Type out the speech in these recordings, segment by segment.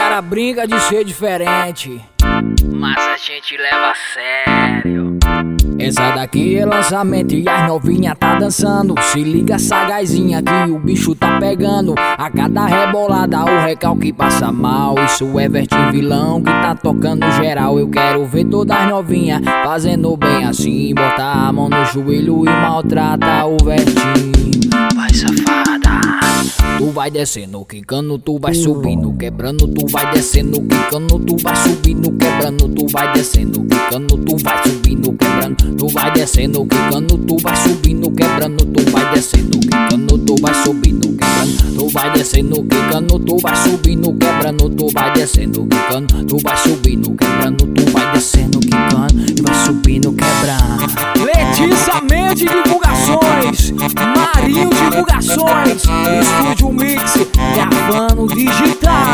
caras brincam de ser diferente, mas a gente leva a sério. Essa daqui é lançamento e as novinha tá dançando. Se liga sagazinha que o bicho tá pegando. A cada rebolada o recalque passa mal. Isso é Vertinho vilão que tá tocando geral. Eu quero ver todas as novinha fazendo bem assim. Bota a mão no joelho e maltrata o Vertinho. Vai safada. Tu vai descendo, quicando, tu vai subindo, quebrando, tu vai descendo, quicando, tu vai subindo, quebrando, tu vai descendo, quicando, tu vai subindo, quebrando, tu vai descendo, quicando, tu vai subindo, quebrando, tu vai descendo, quicando, tu vai subindo, quebrando, tu vai descendo, quicando, tu vai subindo, quebrando, tu vai descendo, quicando, tu vai subindo, quebrando, tu vai descendo, quicando, e vai subindo, quebrando. Letícia Mendes Divulgações, Marinho Divulgações, Estúdio Mix, gravando digital.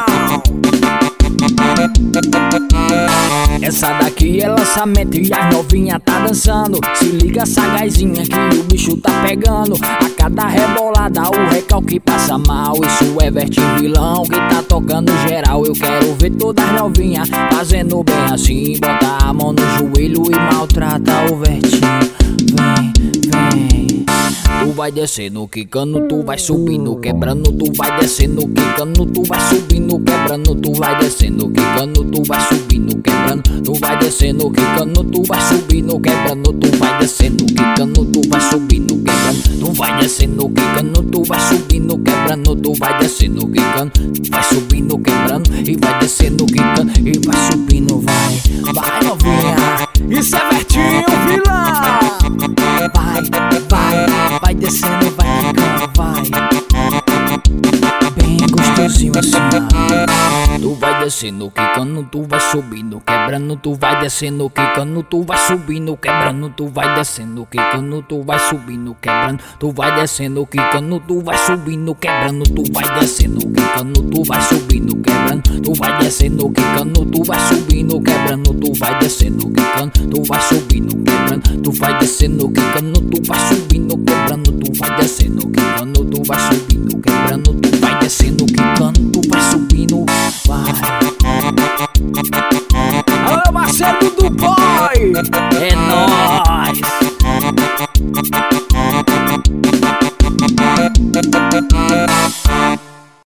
Essa daqui é lançamento e as novinha tá dançando. Se liga sagazinha que o bicho tá pegando. A cada rebolada o recalque passa mal. Isso é Vertinho vilão que tá tocando geral. Eu quero ver todas as novinha fazendo bem assim. Bota a mão no joelho e maltrata o Vertinho. Vem, vem. Tu vai descendo, quicando, tu vai subindo, quebrando, tu vai descendo, quicando, tu vai subindo, quebrando, tu vai descendo, quicando, tu vai subindo, quebrando, tu vai descendo, quicando, tu vai subindo, quebrando, tu vai descendo, quicando, tu vai subindo, quebrando, tu vai descendo, quicando, tu vai subindo, quebrando, tu vai descendo, quicando, vai subindo, quebrando e vai descendo, quicando e vai subindo, vai novinha, isso é Vertinho vilão. Vai descendo, vai quicando, vai bem gostosinho assim, ó. Tu vai descendo, quicando, tu vai subindo, quebrando, tu vai descendo, quicando, tu vai subindo, quebrando, tu vai descendo, quicando, tu vai subindo, quebrando, tu vai descendo, quicando, tu vai subindo, quebrando, tu vai descendo, quicando, tu vai subindo, quebrando, tu vai descendo, quicando, tu vai subindo, quebrando, tu vai descendo, quicando, tu vai subindo, quebrando, tu vai descendo, quicando, tu vai subindo, quebrando, tu vai descendo, quicando, tu vai subindo, quebrando, tu vai descendo, quicando, tu vai subindo, vai.